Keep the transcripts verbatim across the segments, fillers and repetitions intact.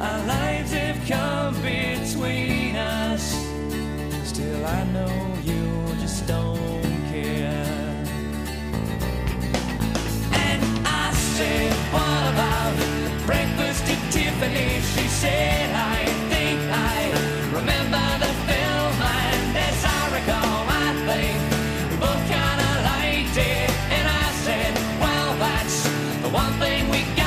our lives have come between us. Still I know you just don't care. And I said, what about breakfast at Tiffany's? She said, I think I remember the film, and as I recall, I think we both kinda liked it. And I said, well, that's the one thing we got.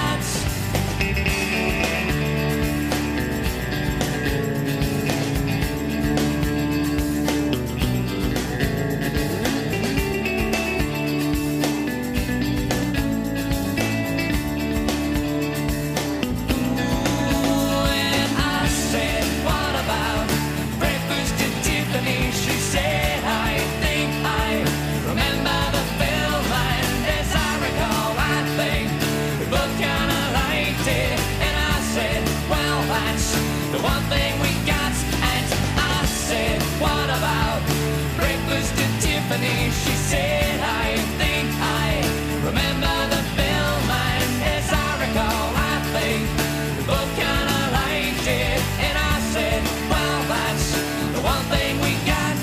She said, I think I remember the film, and as I recall, I think we both kinda liked it. And I said, well, that's the one thing we got.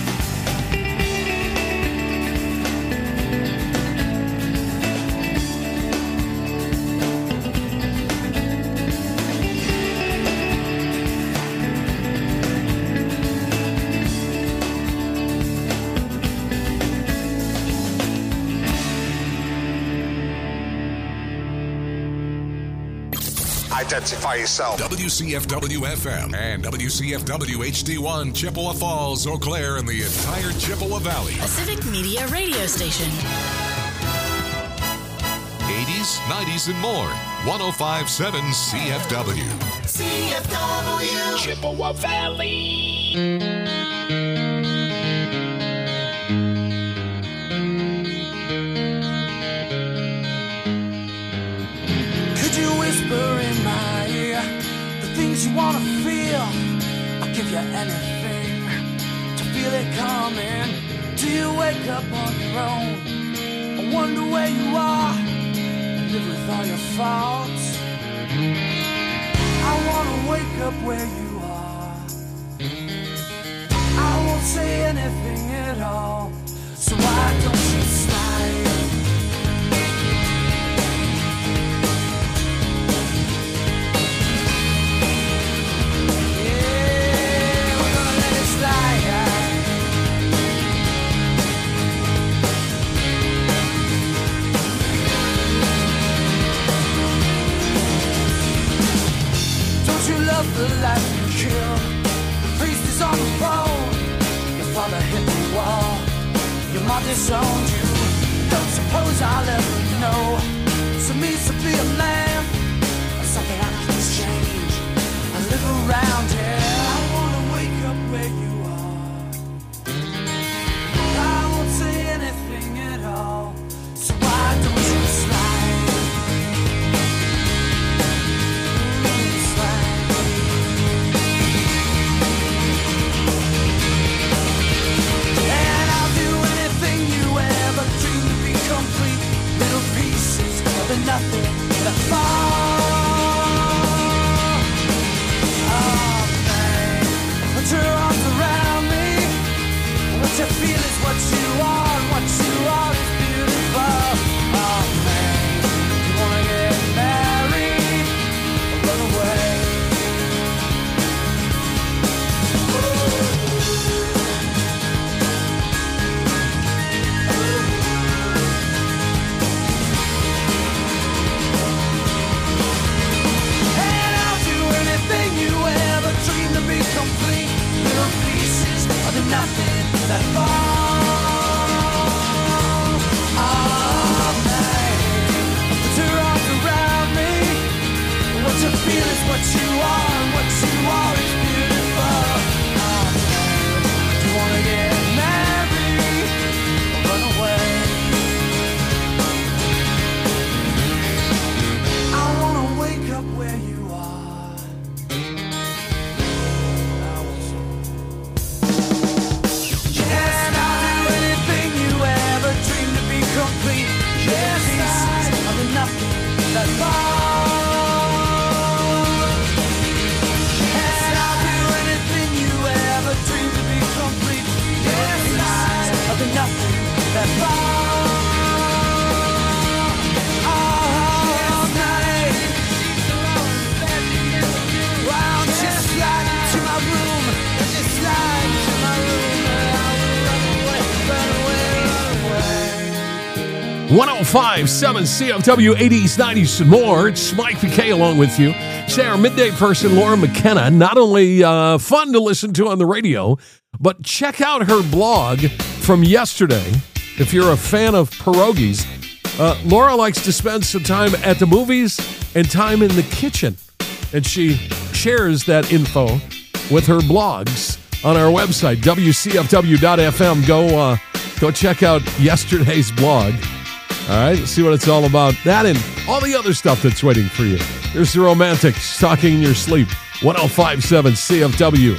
Identify yourself. W C F W F M and W C F W H D one, Chippewa Falls, Eau Claire, and the entire Chippewa Valley. A Civic Media radio station. eighties, nineties, and more. one oh five point seven C F W. C F W. Chippewa Valley. In my ear, the things you wanna feel, I'll give you anything to feel it coming. Do you wake up on your own? I wonder where you are and live with all your faults. I wanna wake up where you are. I won't say anything at all, so why don't you slide? The life you kill, the priest is on the phone. Your father hit the wall, your mom disowned you. Don't suppose I'll ever know what it means to be a man, or something I can exchange. I live around here. I wanna wake up where you are. I won't say anything at all, so why don't you slide? Nothing that one oh five point seven C F W, eighties, nineties, and more. It's Mike McKay along with you. Say our midday person, Laura McKenna, not only uh, fun to listen to on the radio, but check out her blog from yesterday. If you're a fan of pierogies, uh, Laura likes to spend some time at the movies and time in the kitchen. And she shares that info with her blogs on our website, W C F W dot F M. Go, uh, go check out yesterday's blog. All right, see what it's all about. That and all the other stuff that's waiting for you. Here's the Romantics, Talking in Your Sleep, one oh five point seven C F W.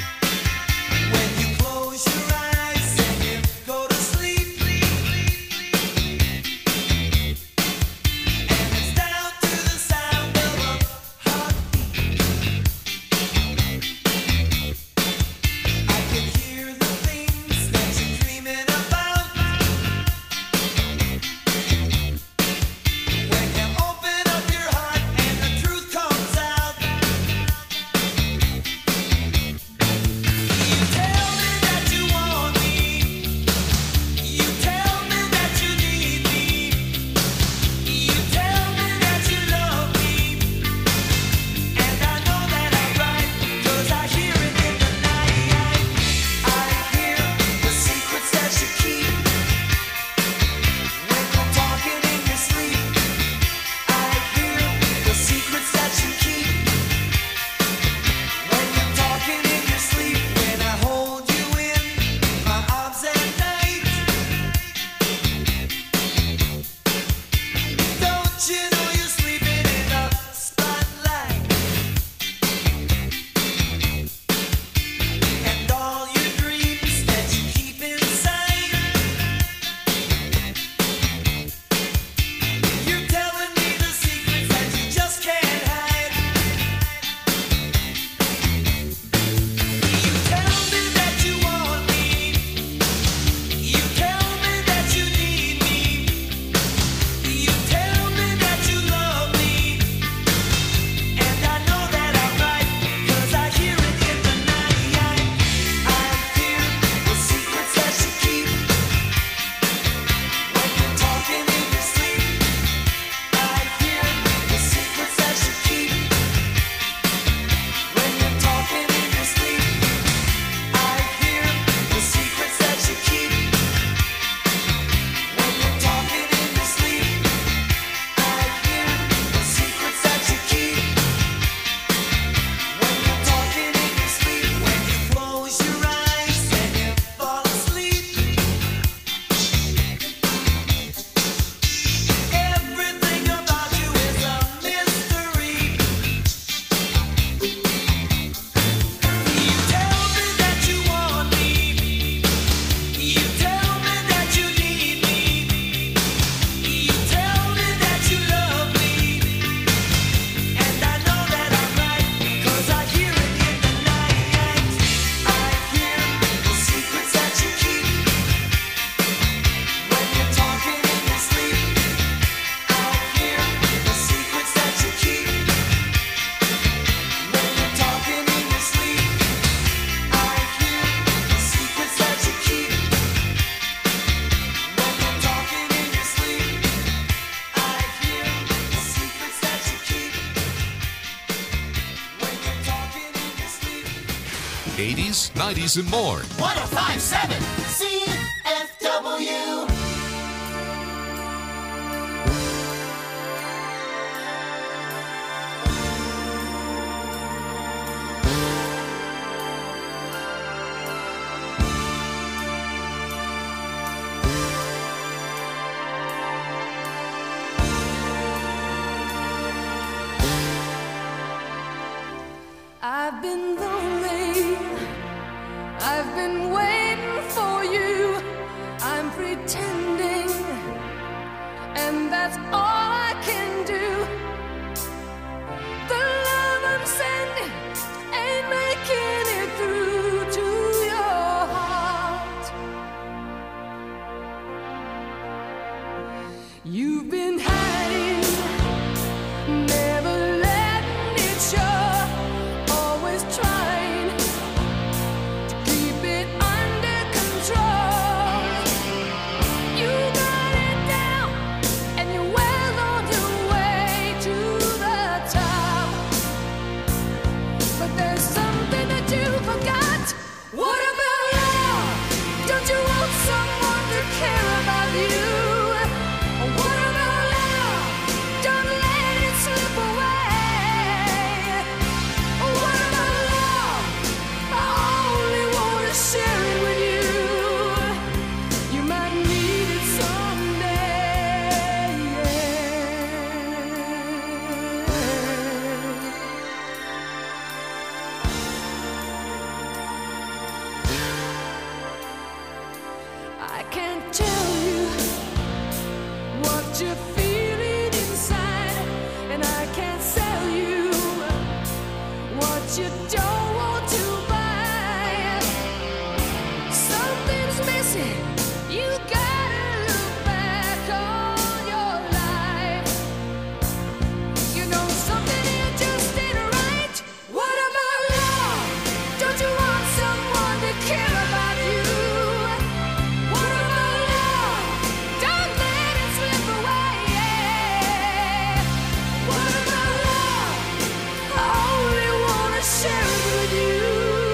eighties, nineties, and more. one oh five point seven C F W. I've been lonely, I've been waiting for you, I'm pretending, and that's all I can do. The love I'm sending ain't making it through to your heart. You've been hiding, never letting it show. Trying to keep it under control. You got it down, what you're feeling inside, and I can't sell you what you don't want to buy. Something's missing. You gotta look back on your life. You know something here just ain't right. What about love? Don't you want someone to care about you? What about love? Don't let it slip away. What about love? I only wanna share it with you.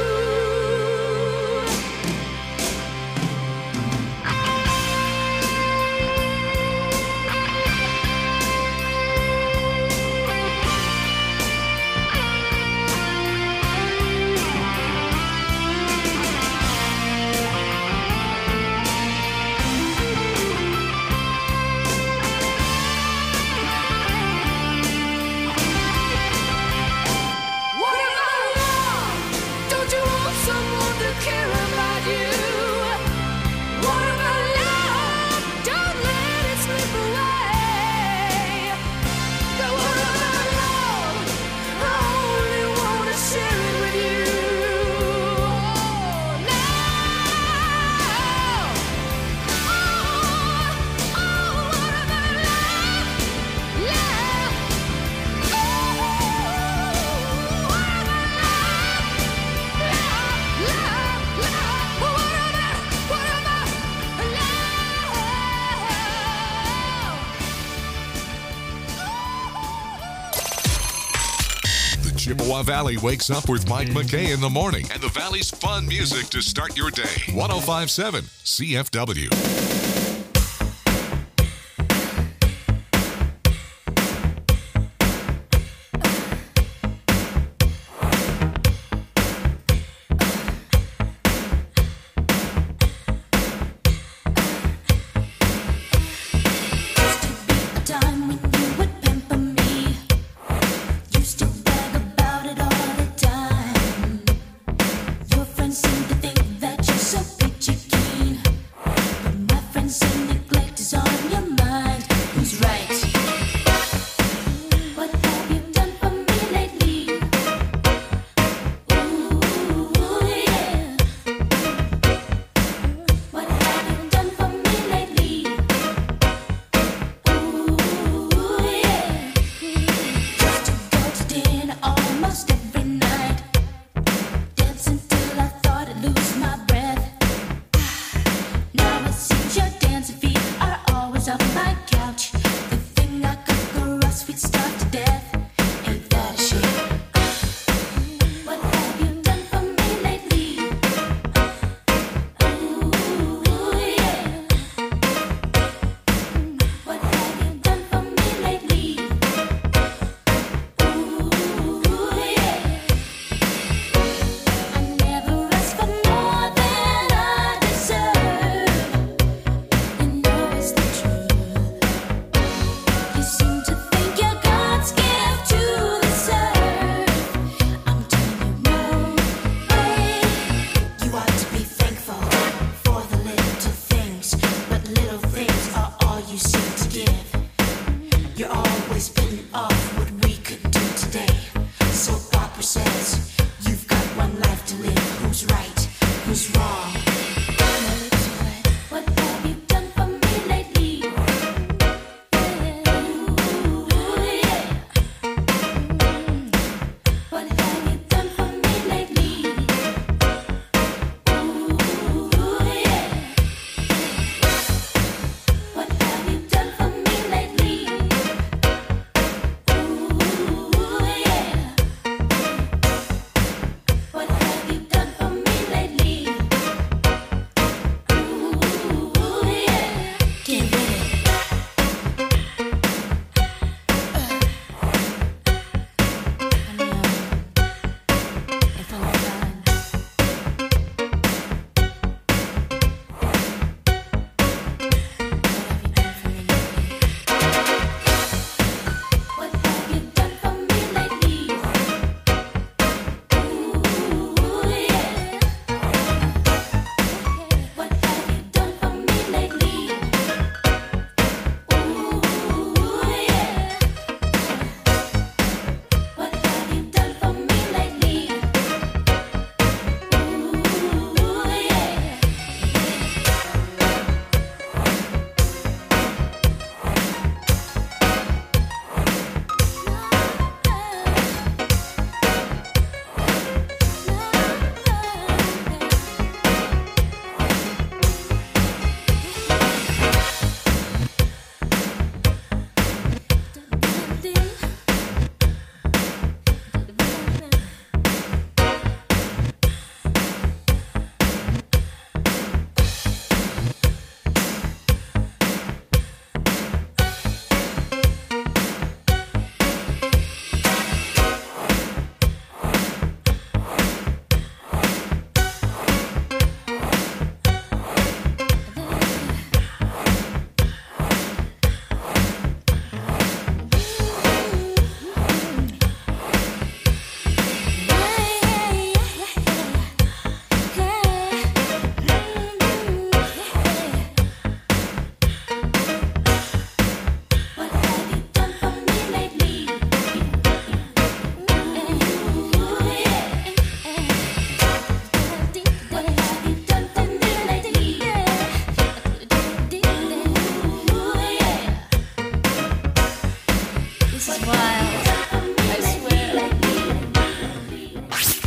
What about love? Don't you want someone to care about you? What about love? Don't let it slip away. But what about love? I only wanna share it with you. Now, oh, oh, what about love? Love. Oh, what about love? Love, love, love. What about, what about love? The Chippewa Valley wakes up with Mike McKay in the morning and the Valley's fun music to start your day. one oh five point seven C F W. A time when you would pamper me. Used to brag about it all the time. Your friends seem to think that you're so peachy keen. But my friends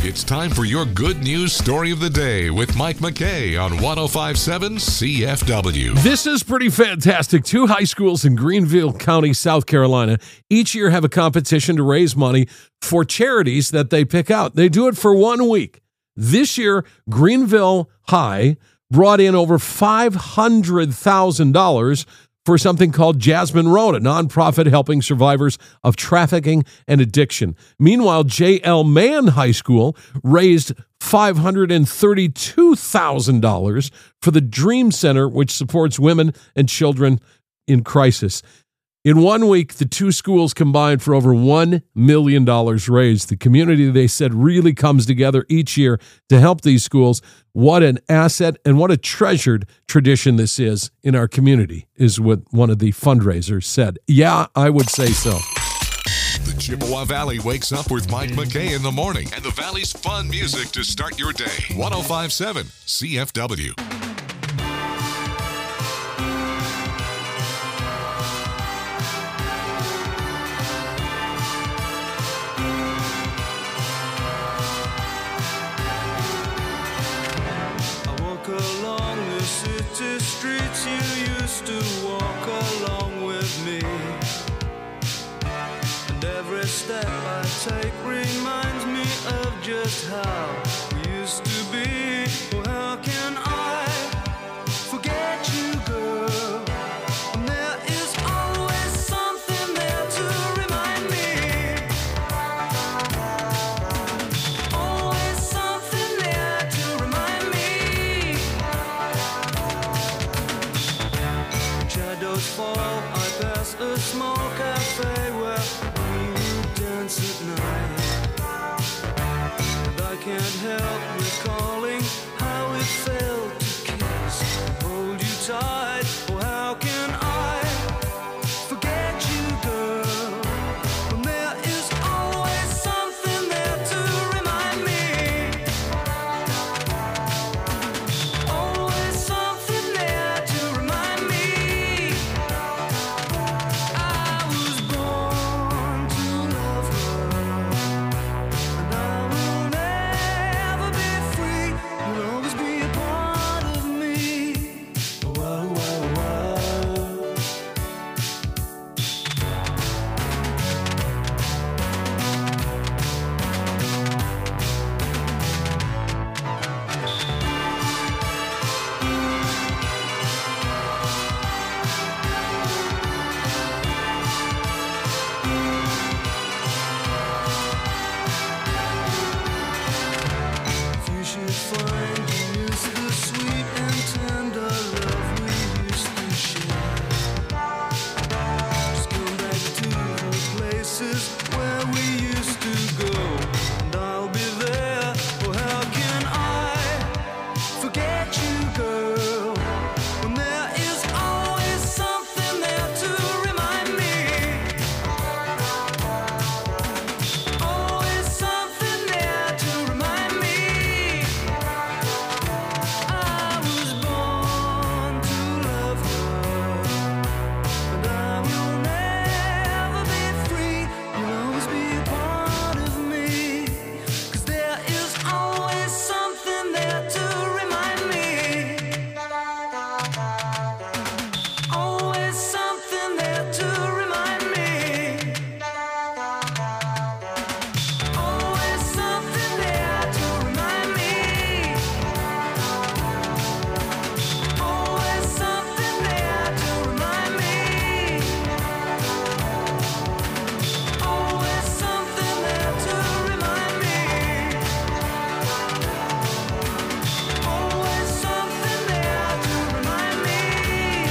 It's time for your good news story of the day with Mike McKay on one oh five point seven C F W. This is pretty fantastic. Two high schools in Greenville County, South Carolina, each year have a competition to raise money for charities that they pick out. They do it for one week. This year, Greenville High brought in over five hundred thousand dollars for something called Jasmine Road, a nonprofit helping survivors of trafficking and addiction. Meanwhile, J L Mann High School raised five hundred thirty-two thousand dollars for the Dream Center, which supports women and children in crisis. In one week, the two schools combined for over one million dollars raised. The community, they said, really comes together each year to help these schools. What an asset and what a treasured tradition this is in our community, is what one of the fundraisers said. Yeah, I would say so. The Chippewa Valley wakes up with Mike McKay in the morning and the Valley's fun music to start your day. one oh five point seven C F W. Along the city streets you used to walk along with me, and every step I take reminds me of just how we used to be. Well, how can I forget you, girl? And there is always something there to remind me. Always something there to remind me. Shadows fall, I pass a small cafe where we would dance at night. And I can't help recalling how it felt to kiss and hold you tight. Oh, how can I forget you, girl? When there is always something there to remind me. Always something there to remind me. I was born to love her, and I will never be free. You'll always be a part of me. Wow, wow, wow. If you should find you miss the sweet and tender love we used to share, just come back to the places where we used to go, and I'll be there. Well, how can I forget you, girl? When there is always something there to remind me. Always something there to remind me. I was born to love her, and I will never be free. You'll always be a part of me, 'cause there is always something there to remind me. Always something there to remind me. Always something there to remind me. Always something there to remind me. Always something there to remind me. Always something there to remind me.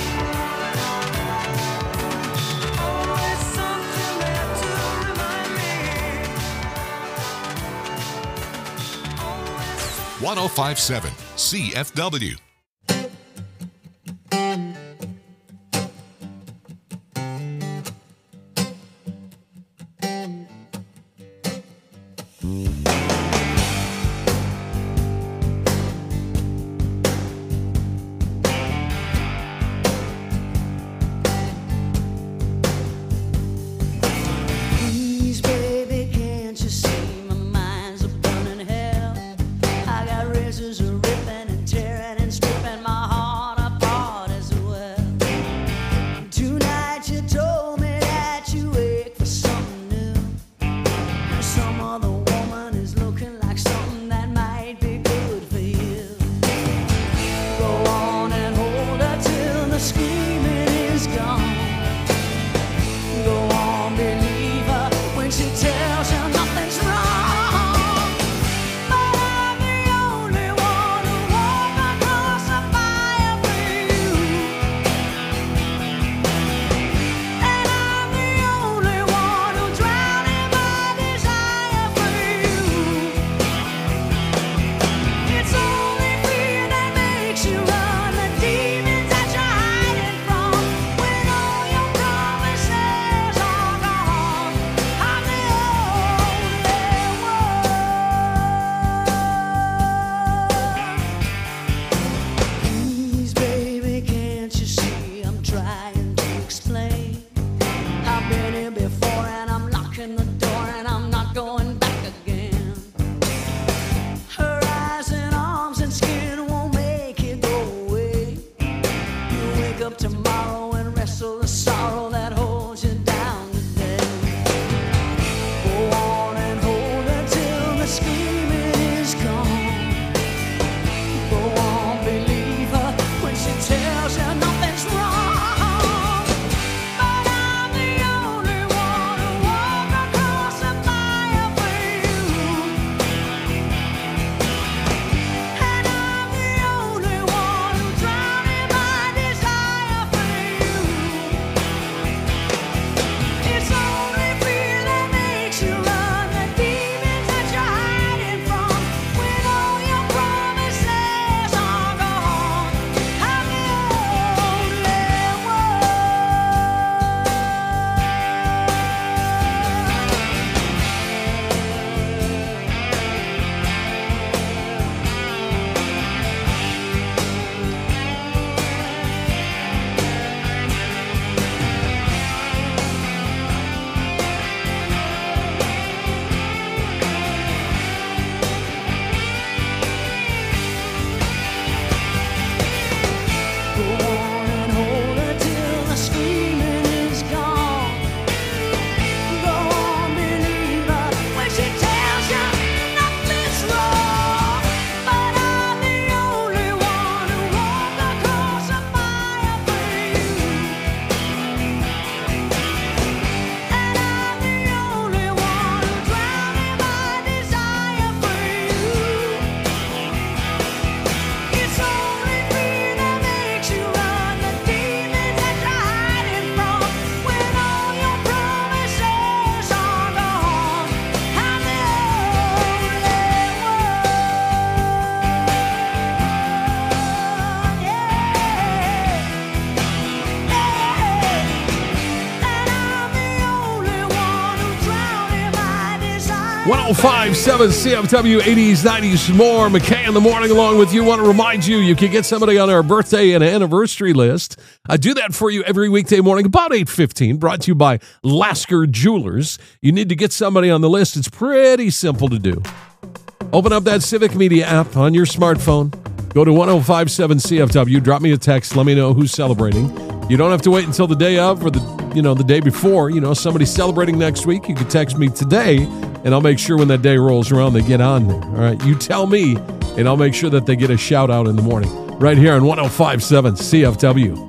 Always something there to remind me. Always one oh five point seven C F W. Please, baby, can't you see my mind's a burning hell? one oh five point seven C F W, eighties, nineties, more. McKay in the morning along with you. Want to remind you, you can get somebody on our birthday and anniversary list. I do that for you every weekday morning about eight fifteen, brought to you by Lasker Jewelers. You need to get somebody on the list. It's pretty simple to do. Open up that Civic Media app on your smartphone. Go to one oh five point seven C F W. Drop me a text. Let me know who's celebrating. You don't have to wait until the day of or the you know the day before. You know, somebody's celebrating next week. You can text me today, and I'll make sure when that day rolls around they get on there. All right, you tell me, and I'll make sure that they get a shout out in the morning right here on one oh five point seven C F W.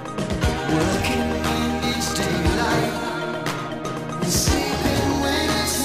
Working when it's daylight, sleeping when it's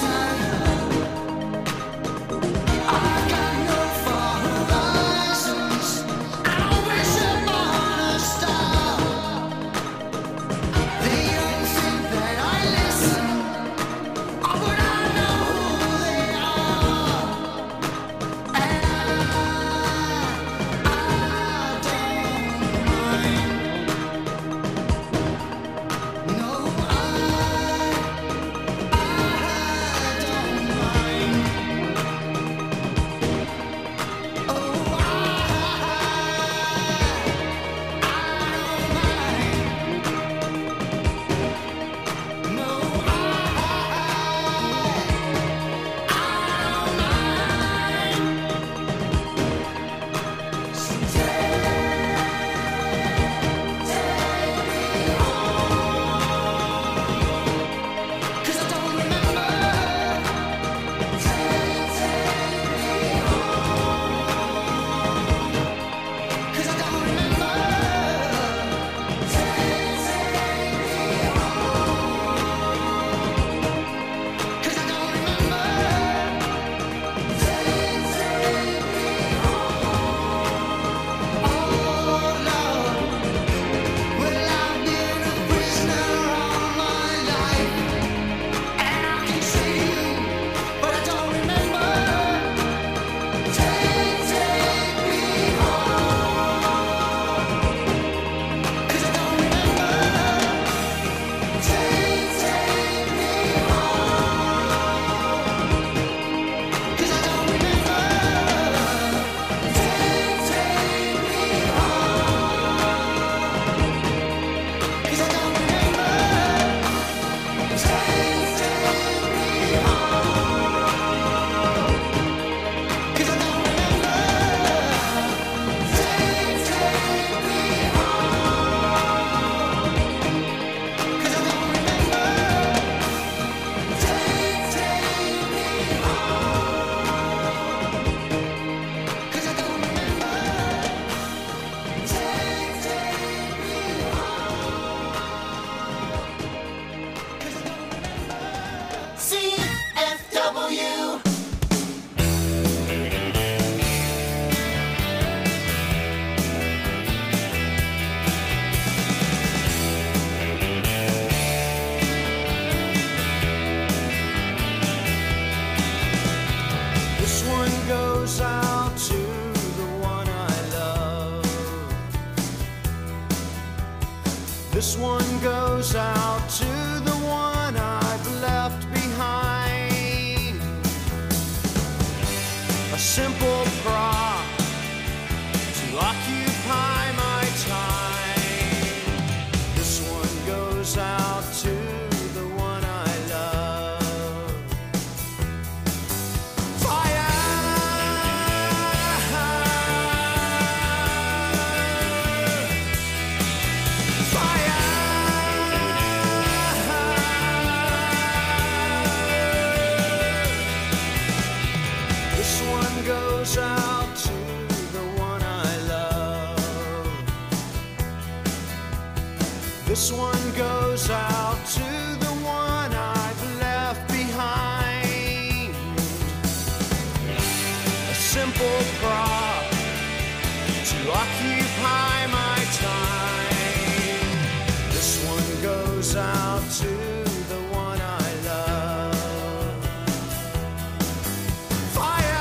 simple prop to occupy my time. This one goes out to the one I love. Fire! This one goes out to the one I love. This one goes out to the one I've left behind. A simple prop to occupy my time. This one goes out to the one I love. Fire!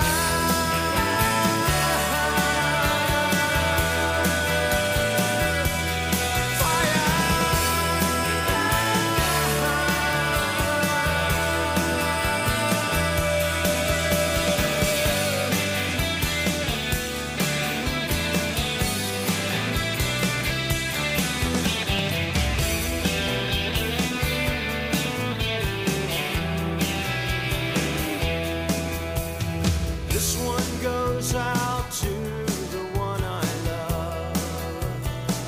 This one goes out to the one I love.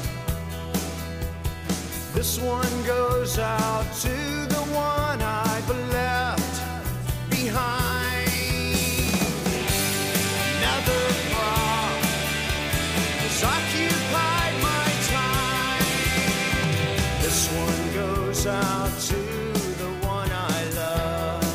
This one goes out to the one I've left behind. Another prop has occupied my time. This one goes out to the one I love.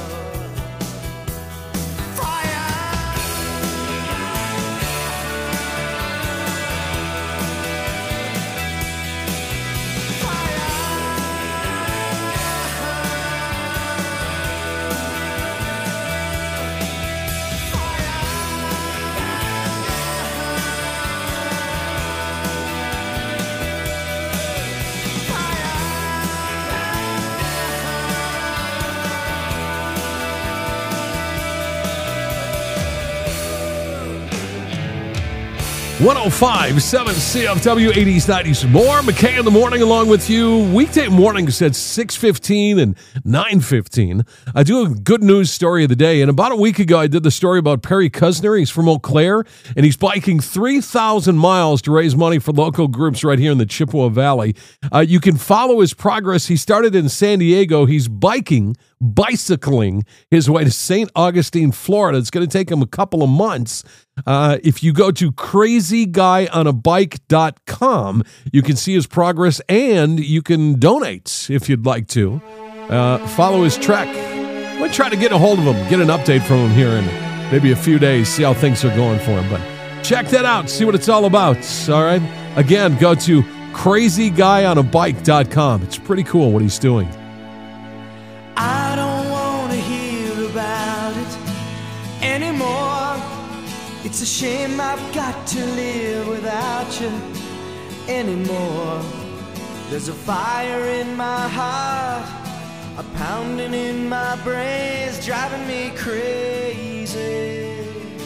one oh five point seven C F W, eighties, nineties, more. McKay in the morning along with you. Weekday mornings at six fifteen and nine fifteen. I do a good news story of the day. And about a week ago, I did the story about Perry Cusner. He's from Eau Claire, and he's biking three thousand miles to raise money for local groups right here in the Chippewa Valley. Uh, you can follow his progress. He started in San Diego. He's biking, bicycling his way to Saint Augustine, Florida. It's going to take him a couple of months. Uh, if you go to crazy guy on a bike dot com, you can see his progress and you can donate if you'd like to. Uh, follow his trek. I'm going to try to get a hold of him, get an update from him here in maybe a few days, see how things are going for him. But check that out, see what it's all about. All right. Again, go to crazy guy on a bike dot com. It's pretty cool what he's doing. I don't want to hear about it anymore. It's a shame I've got to live without you anymore. There's a fire in my heart, a pounding in my brains, driving me crazy.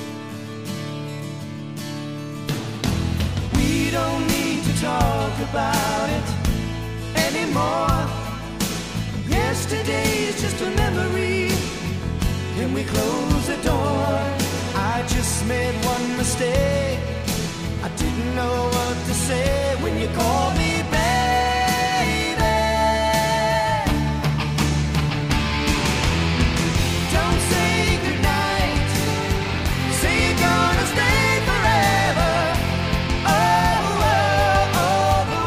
We don't need to talk about it anymore. Yesterday is just a memory. Can we close the door? I just made one mistake. I didn't know what to say when you called me baby. Don't say goodnight. Say you're gonna stay forever. Oh, oh, all the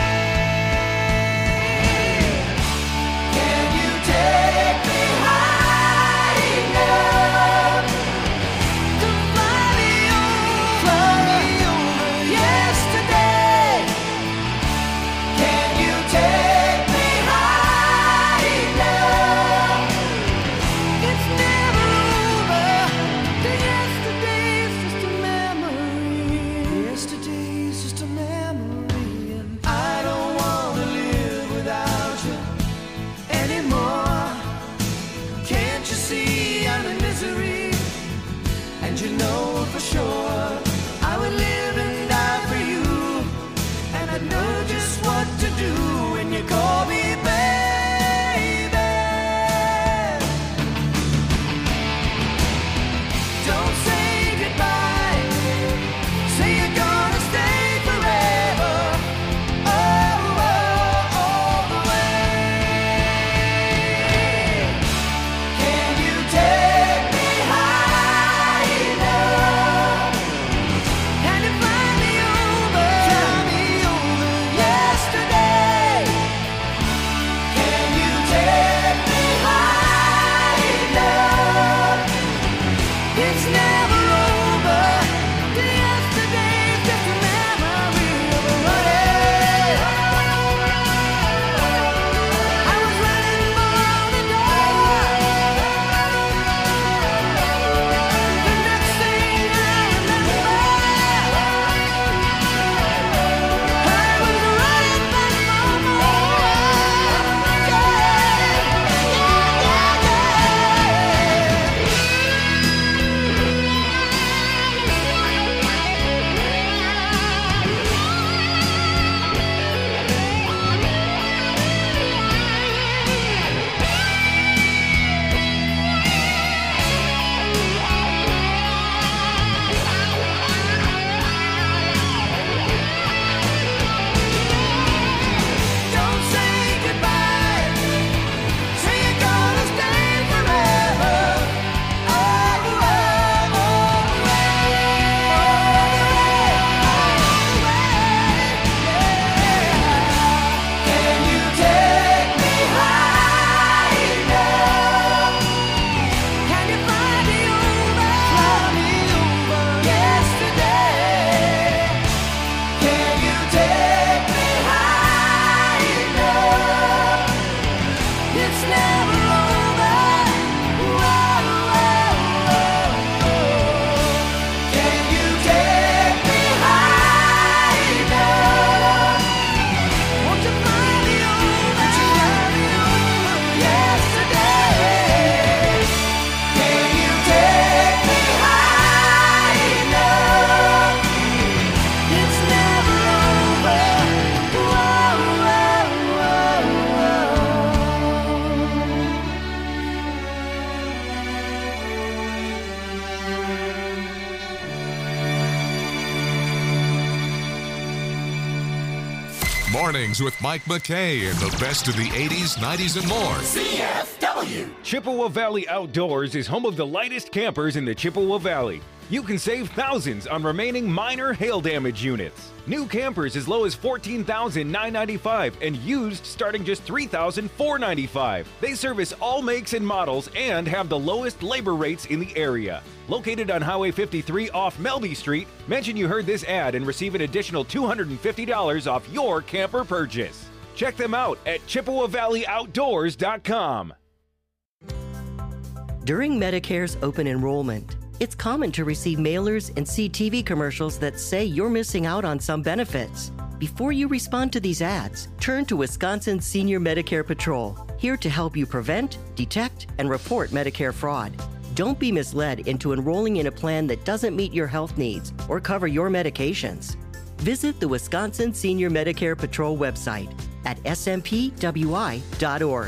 way. Can you take me high enough to fly me over, fly me over, yes. And you know for sure I would live and die for you. And I know just what to do when you call me baby. Don't say goodbye. Say you're gonna stay forever. Oh, oh, all the way. Can you take me high enough? Can you fly me over? Fly me over yesterday. Can you take me high enough? It's never over. Yesterday's just a memory of a running. I was running for the door. The next thing I remember, I was running back for more. Yeah, don't say goodbye. Say you're gonna stay forever. Oh, oh, all the way, all the way, yeah. Can you take me high enough? Can you fly me over? Fly me over yesterday. Can you take me high enough? It's never over. Whoa, whoa, whoa. Can you take me high enough? Won't you fly me over? Fly me over yesterday. Can you take me high enough? It's never over. Whoa, whoa, whoa, Mornings with Mike McKay and the best of the eighties, nineties, and more. Chippewa Valley Outdoors is home of the lightest campers in the Chippewa Valley. You can save thousands on remaining minor hail damage units. New campers as low as fourteen thousand nine hundred ninety-five dollars and used starting just three thousand four hundred ninety-five dollars. They service all makes and models and have the lowest labor rates in the area. Located on Highway fifty-three off Melby Street, mention you heard this ad and receive an additional two hundred fifty dollars off your camper purchase. Check them out at Chippewa Valley Outdoors dot com. During Medicare's open enrollment, it's common to receive mailers and see T V commercials that say you're missing out on some benefits. Before you respond to these ads, turn to Wisconsin Senior Medicare Patrol, here to help you prevent, detect, and report Medicare fraud. Don't be misled into enrolling in a plan that doesn't meet your health needs or cover your medications. Visit the Wisconsin Senior Medicare Patrol website at s m p w i dot org.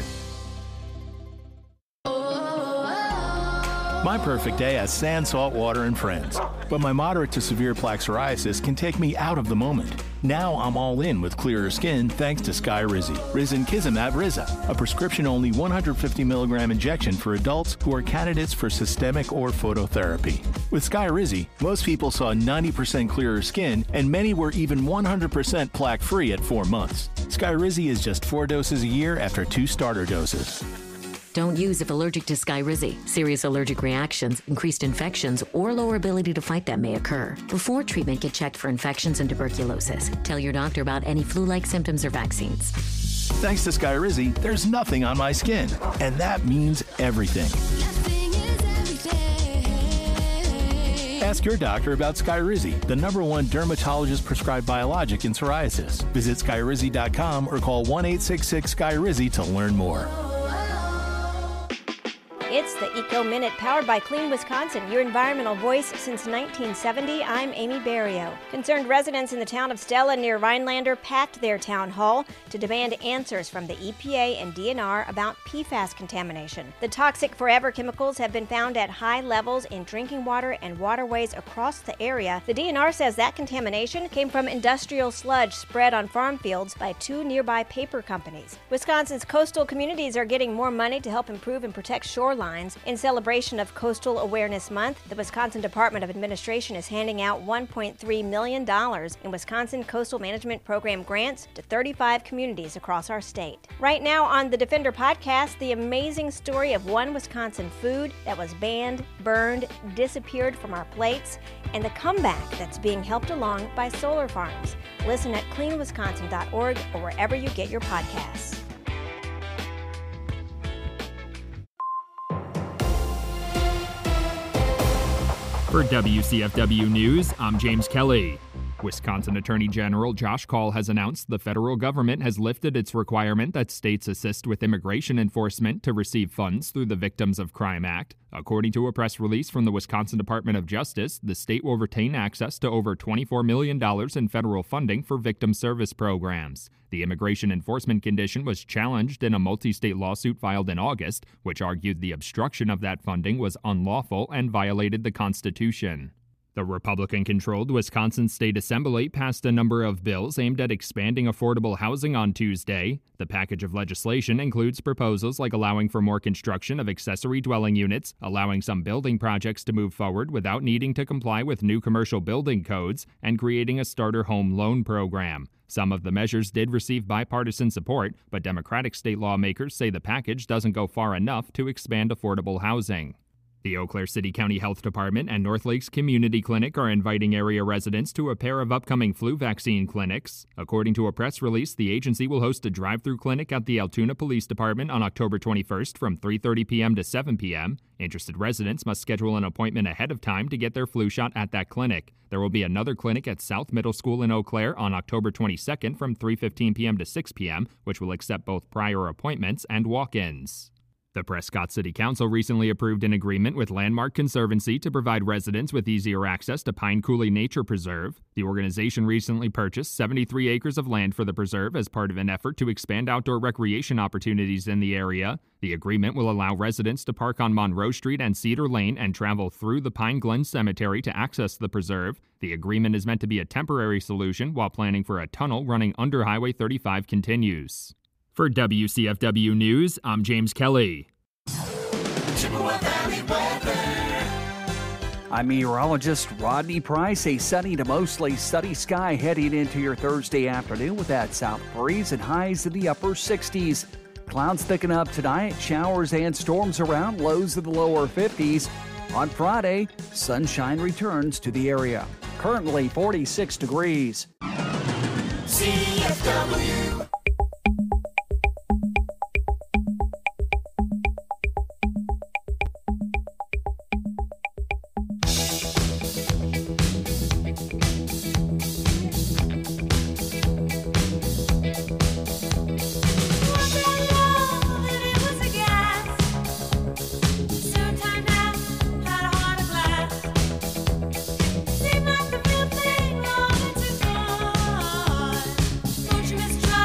My perfect day has sand, salt water, and friends. But my moderate to severe plaque psoriasis can take me out of the moment. Now I'm all in with clearer skin thanks to Skyrizi. Risankizumab Riza, a prescription-only one hundred fifty milligram injection for adults who are candidates for systemic or phototherapy. With Skyrizi, most people saw ninety percent clearer skin, and many were even one hundred percent plaque-free at four months. Skyrizi is just four doses a year after two starter doses. Don't use if allergic to Skyrizi. Serious allergic reactions, increased infections, or lower ability to fight them may occur. Before treatment, get checked for infections and tuberculosis. Tell your doctor about any flu-like symptoms or vaccines. Thanks to Skyrizi, there's nothing on my skin. And that means everything. Ask your doctor about Skyrizi, the number one dermatologist-prescribed biologic in psoriasis. Visit Skyrizi dot com or call one eight six six Skyrizi to learn more. It's the Eco Minute powered by Clean Wisconsin, your environmental voice since nineteen seventy. I'm Amy Barrio. Concerned residents in the town of Stella near Rhinelander packed their town hall to demand answers from the E P A and D N R about P FAS contamination. The toxic forever chemicals have been found at high levels in drinking water and waterways across the area. The D N R says that contamination came from industrial sludge spread on farm fields by two nearby paper companies. Wisconsin's coastal communities are getting more money to help improve and protect shorelines. In celebration of Coastal Awareness Month, the Wisconsin Department of Administration is handing out one point three million dollars in Wisconsin Coastal Management Program grants to thirty-five communities across our state. Right now on the Defender podcast, the amazing story of one Wisconsin food that was banned, burned, disappeared from our plates, and the comeback that's being helped along by solar farms. Listen at clean wisconsin dot org or wherever you get your podcasts. For W C F W News, I'm James Kelly. Wisconsin Attorney General Josh Kaul has announced the federal government has lifted its requirement that states assist with immigration enforcement to receive funds through the Victims of Crime Act. According to a press release from the Wisconsin Department of Justice, the state will retain access to over twenty-four million dollars in federal funding for victim service programs. The immigration enforcement condition was challenged in a multi-state lawsuit filed in August, which argued the obstruction of that funding was unlawful and violated the Constitution. The Republican-controlled Wisconsin State Assembly passed a number of bills aimed at expanding affordable housing on Tuesday. The package of legislation includes proposals like allowing for more construction of accessory dwelling units, allowing some building projects to move forward without needing to comply with new commercial building codes, and creating a starter home loan program. Some of the measures did receive bipartisan support, but Democratic state lawmakers say the package doesn't go far enough to expand affordable housing. The Eau Claire City County Health Department and North Lakes Community Clinic are inviting area residents to a pair of upcoming flu vaccine clinics. According to a press release, the agency will host a drive-through clinic at the Altoona Police Department on October twenty-first from three thirty p.m. to seven p.m. Interested residents must schedule an appointment ahead of time to get their flu shot at that clinic. There will be another clinic at South Middle School in Eau Claire on October twenty-second from three fifteen p.m. to six p.m., which will accept both prior appointments and walk-ins. The Prescott City Council recently approved an agreement with Landmark Conservancy to provide residents with easier access to Pine Coulee Nature Preserve. The organization recently purchased seventy-three acres of land for the preserve as part of an effort to expand outdoor recreation opportunities in the area. The agreement will allow residents to park on Monroe Street and Cedar Lane and travel through the Pine Glen Cemetery to access the preserve. The agreement is meant to be a temporary solution while planning for a tunnel running under Highway thirty-five continues. For W C F W News, I'm James Kelly. Chippewa Valley weather. I'm meteorologist Rodney Price. A sunny to mostly sunny sky heading into your Thursday afternoon with that south breeze and highs in the upper sixties. Clouds thicken up tonight, showers and storms around, lows in the lower fifties. On Friday, sunshine returns to the area. Currently forty-six degrees. C F W. Don't you miss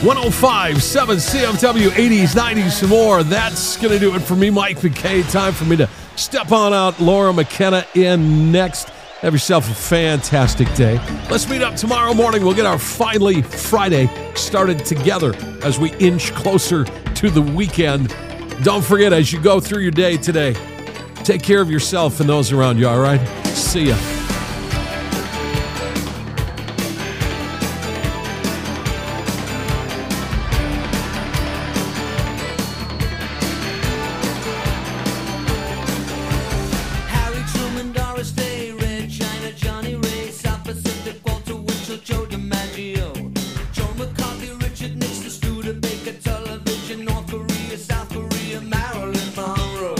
one oh five point seven C F W, eighties, nineties, some more. That's going to do it for me, Mike McKay. Time for me to step on out. Laura McKenna in next. Have yourself a fantastic day. Let's meet up tomorrow morning. We'll get our Finally Friday started together as we inch closer to the weekend. Don't forget, as you go through your day today, take care of yourself and those around you, all right? See ya. Harry Truman, Doris Day, Red China, Johnny Ray, South Pacific, Walter Winchell, Joe DiMaggio, Joe McCarthy, Richard Nixon, Studebaker, television, North Korea, South Korea, Marilyn Monroe.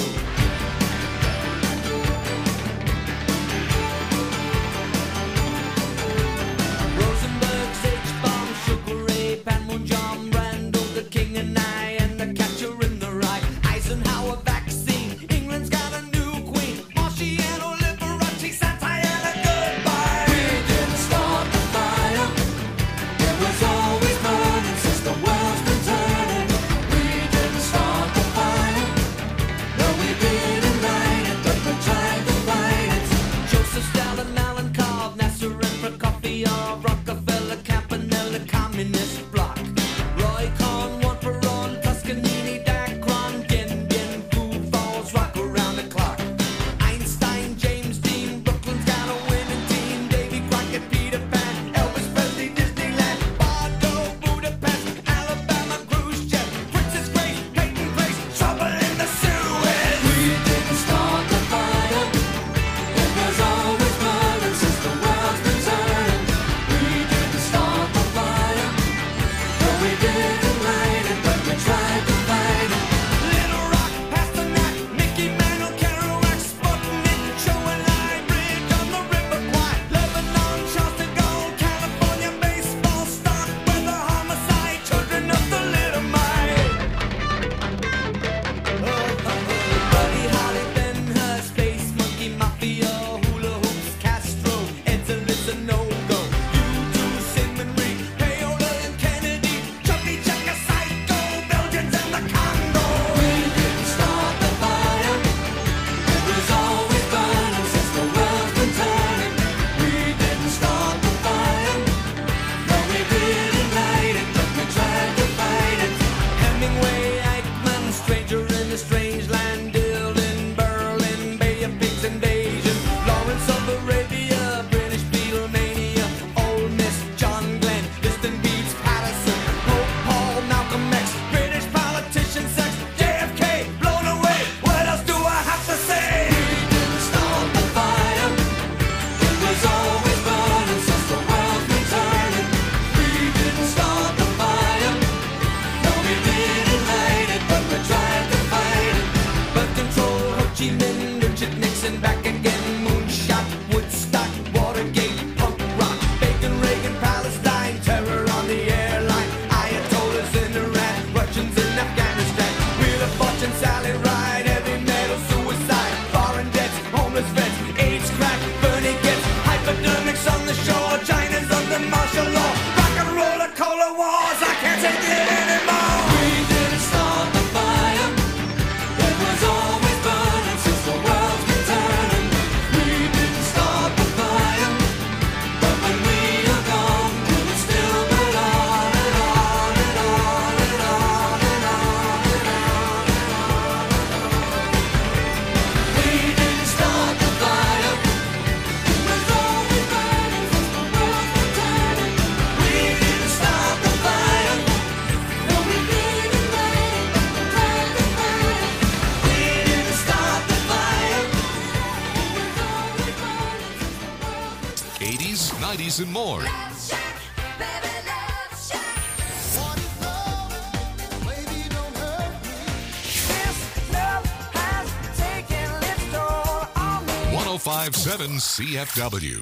Rosenberg, H-bomb, Sugar Ray, Panmunjom, Randall, the King and I, and the Catcher in the Rye, Eisenhower vaccine, England's got a new queen, Marciano, Liberace, Santayana, goodbye. We didn't start the fire, it was always burning since the world's been turning. We didn't start the fire, no we didn't light it, but we tried to fight it. Joseph Stalin, Alan Cobb, Nasser and Prokofiev, Rockefeller, Campanella, Communist Bloc, Roy Cohn, one for all, Toscanini, Dacron, Gen Gen, Food Falls, rock around the clock. Einstein, James Dean, Brooklyn's got a winning team, Davy Crockett, Peter Pan, Elvis Presley, Disneyland, Bordeaux, Budapest, Alabama, Khrushchev, Princess Grace, Peyton Place, trouble in the Suez. We didn't start the fire, it was always burning since the world's been turning. We didn't start the fire, no we didn't light it, but we tried to fight it. Little Rock, Pasternak, Mickey Mantle, Kerouac, Sputnik, Show and Line, Bridge on the River Kwai, Lebanon, Charleston Gold, California, baseball, stock, weather, homicide, children of the Little Mite. Buddy Holly, Ben Hur, Space Monkey, Mafia, Hula Hoops, Castro, Edson, it's a no-go. U two, Sigmund Reed, Payola and Kennedy, Chubby Checker, Psycho, Belgians and the Congo. We didn't start the fire, it was always burning since the world's been turning. We didn't start the fire, no we didn't light it, but we tried to fight it. Hemingway, Eichmann, Stranger in a Strange Land, Dylan, Berlin, Bay of Pigs invasion, Lawrence of Arabia, British Beatlemania, Ole Miss, John Glenn, Liston Beats, Patterson, Pope Paul, Malcolm X, British politician, sex, J F K, blown away. What else do I have to say? We didn't start the fire, it was always burning since the world's been turning. We didn't start the fire, no we didn't light it, but we tried to fight it. Birth control, Ho Chi Minh, Richard Nixon, back again, moonshot, Woodstock, Watergate, punk rock, Bacon, Reagan, Palestine, terror on the airline, Ayatollahs in Iran, Russians in Afghanistan, Wheel of Fortune, Sally Ride, heavy metal, suicide, foreign debts, homeless vets, AIDS, crack, Bernie gets, hypodermics on the shore, China's under martial law, rock and roller, cola wars, I can't take it anymore. We didn't start the fire, it was always burning since the world's been turning. We didn't start the fire, but when we are gone, will it still burn on and on and on and on and on and on and on? We didn't start the fire, it was always burning since the world's been turning. We didn't start the fire, no we didn't light it, but we tried to fight it. We didn't start the fire, it was always burning since the world's been eighties, nineties, and more. one oh five point seven C F W.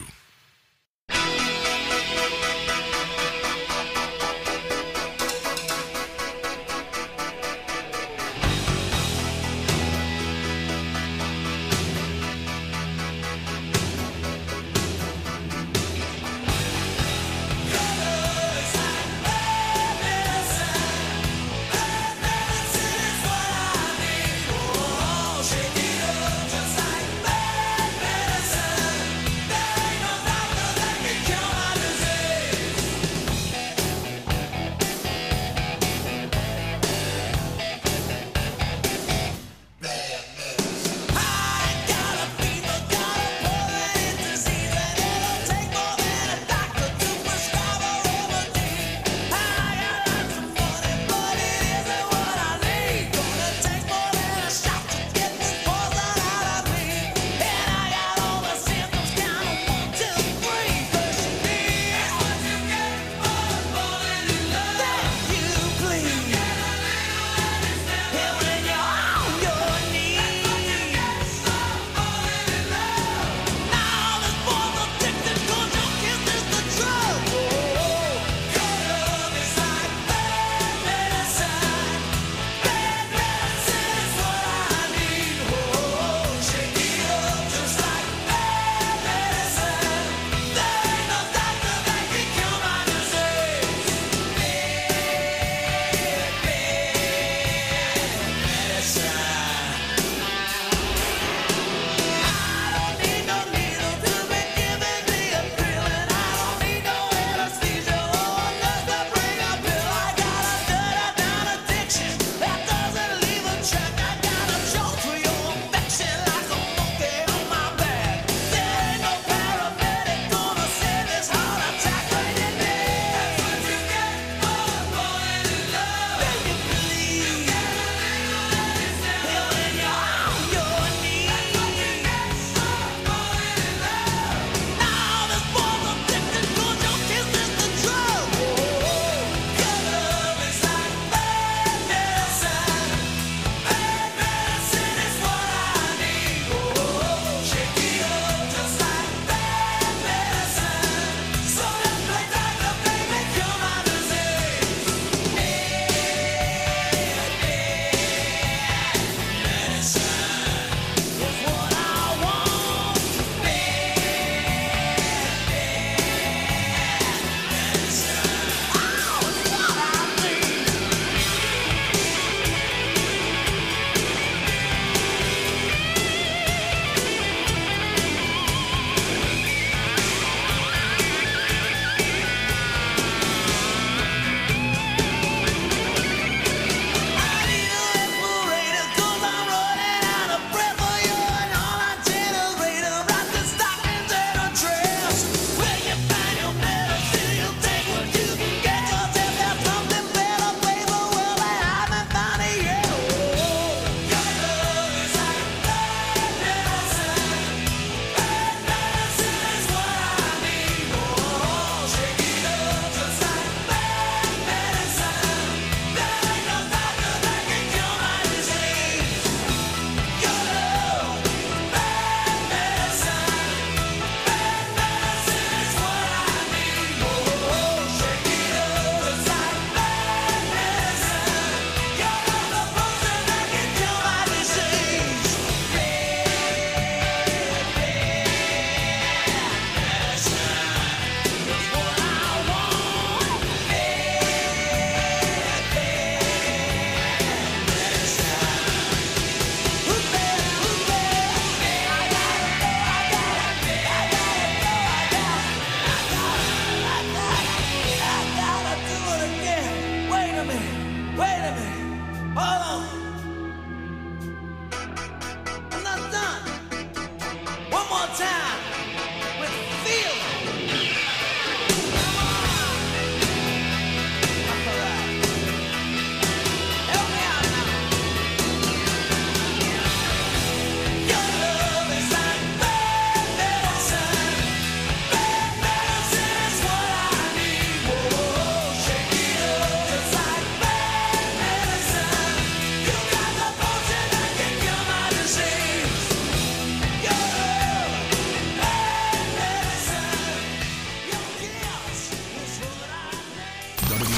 Colors and madness.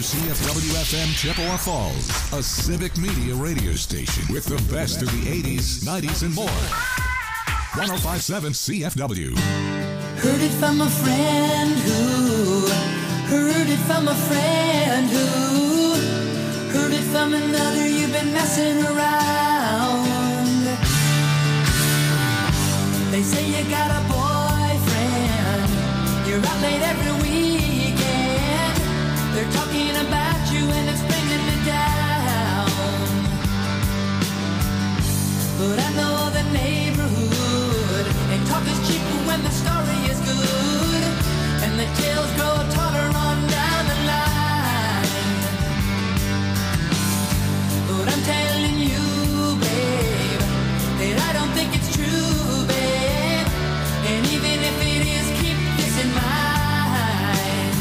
C F W F M Chippewa Falls, a civic media radio station with the best of the eighties, nineties, and more. one oh five point seven C F W. Heard it from a friend who, heard it from a friend who, heard it from another, you've been messing around. They say you got a boyfriend, you're out late every weekend. They're talking about you and it's bringing me down. But I know the neighborhood, and talk is cheap when the story is good, and the tales grow taller on down the line. But I'm telling you, babe, that I don't think it's true, babe. And even if it is, keep this in mind.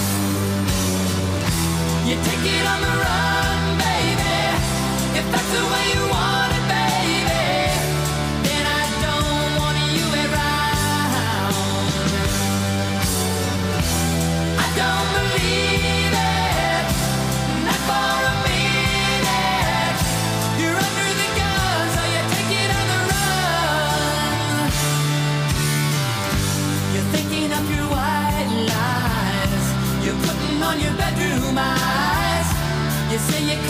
You take it on the run, baby, if that's the way you want it, baby. Then I don't want you around. I don't believe it, not for a minute. You're under the gun, so you take it on the run. You're thinking up your white lies, you're putting on your bedroom eyes. You say you